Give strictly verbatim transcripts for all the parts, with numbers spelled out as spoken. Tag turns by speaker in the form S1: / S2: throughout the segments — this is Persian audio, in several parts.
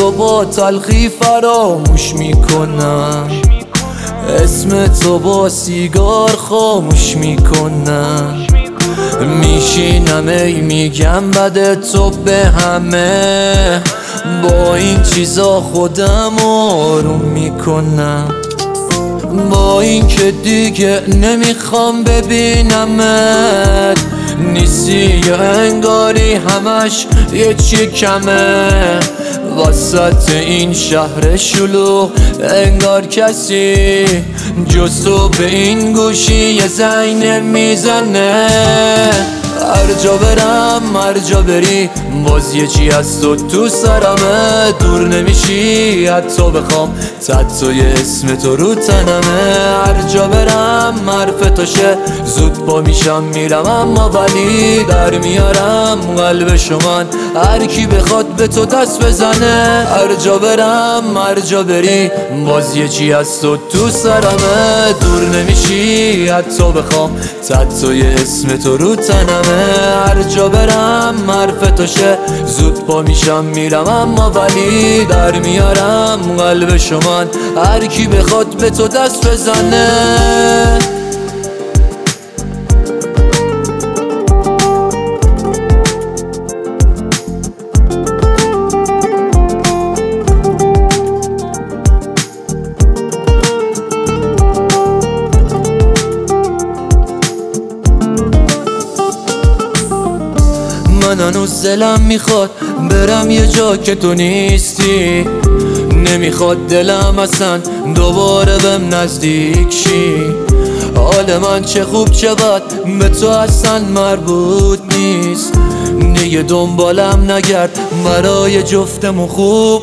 S1: تو با تلخی فراموش میکنم، اسم تو با سیگار خاموش میکنم. میشینم ای میگم بده تو به همه، با این چیزا خودم آروم میکنم. با این که دیگه نمیخوام ببینمت، نیستی یا انگاری همش یه چی کمه. وسط این شهر شلوغ انگار کسی جز تو به این گوشی یه زنگ نمیزنه. هر جا برم هر جا بری باز یه چی از تو تو سرمه. دور نمیشی حتی بخوام تتوی اسم تو رو تنمه. هر جا برم حرف تو شه زود پا میشم میرم، اما ولی در میارم قلب شما هر کی بخواد به تو دست بزنه. هر جا برم هر جا بری باز یه چی از تو تو سرمه. دور نمیشی حتی بخوام تتوی اسم تو رو تنمه. هر جا برم حرف تو شه زود پا میشم میرم، اما ولی در میارم قلب شما هر کی بخواد به تو دست بزنه. من هنوز دلم میخواد برم یه جا که تو نیستی، نمیخواد دلم اصلا دوباره بهم نزدیک شی. حال من چه خوب چه بد به تو اصلا مربوط نیست، دیگه دنبالم نگرد برای جفتمون خوب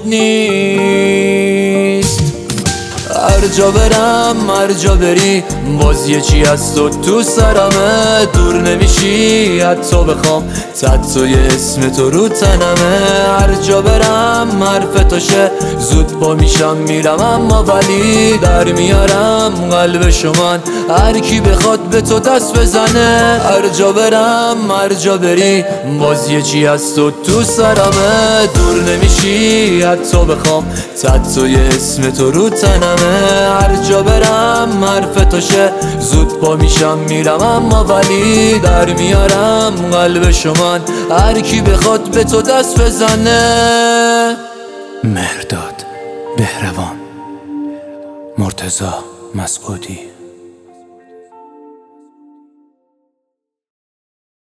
S1: نیست. هر جا برم هر جا بری باز یه چی از تو تو سرمه. دور نمیشی حتی بخوام تتوی اسم تو رو تنمه. هر جا برم حرف تو شه زود پا میشم میرم، اما ولی در میارم قلب شما هر کی بخواد به تو دست بزنه. هر جا برم هر جا بری باز یه چی از تو تو سرمه. دور نمیشی حتی بخوام تتوی اسم تو رو تنمه. هر جا برم حرف تو شه زود پا میشم میرم، اما ولی در میارم قلب شما هر کی بخواد به تو دست بزنه.
S2: مهرداد بهروان، مرتضی مسعودی.